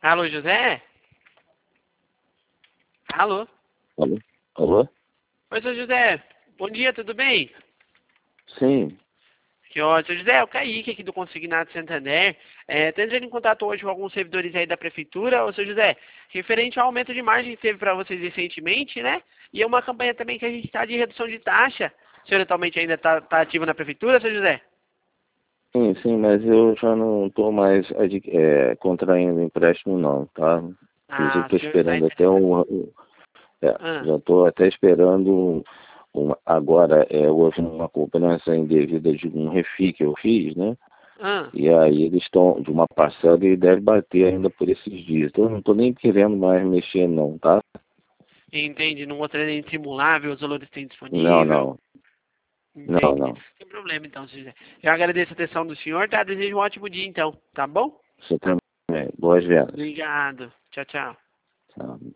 Alô, José? Alô? Alô? Alô? Oi, seu José. Bom dia, tudo bem? Sim. Que ótimo. Seu José, é o Kaique aqui do Consignado Santander. Tô entrando em contato hoje com alguns servidores aí da prefeitura. Ô, seu José, referente ao aumento de margem que teve para vocês recentemente, né? E é uma campanha também que a gente está de redução de taxa. O senhor atualmente ainda está ativo na prefeitura, seu José? Sim, sim, mas eu já não estou mais contraindo empréstimo não, tá? Inclusive Ah, estou o senhor está esperando ainda... até Ah, já estou até esperando agora houve uma cobrança indevida de um refi que eu fiz, né? ah. E aí eles estão de uma parcela e deve bater ainda por esses dias. Então eu não estou nem querendo mais mexer não, tá? Entende? Não gostaria de simular, ver os valores que tem Não, disponível. não, não, Entende? não. Sem problema, então, seu José. Eu agradeço a atenção do senhor, tá? Desejo um ótimo dia, então. Tá bom? Você também. Boas vendas. Obrigado. Tchau, tchau. Tchau.